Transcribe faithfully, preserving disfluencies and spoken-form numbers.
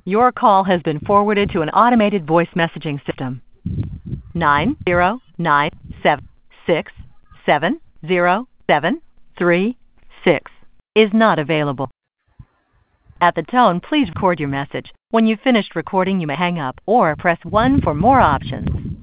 Your call has been forwarded to an automated voice messaging system. nine zero nine seven six seven zero seven three six is not available. At the tone, please record your message. When you've finished recording, you may hang up or press one for more options.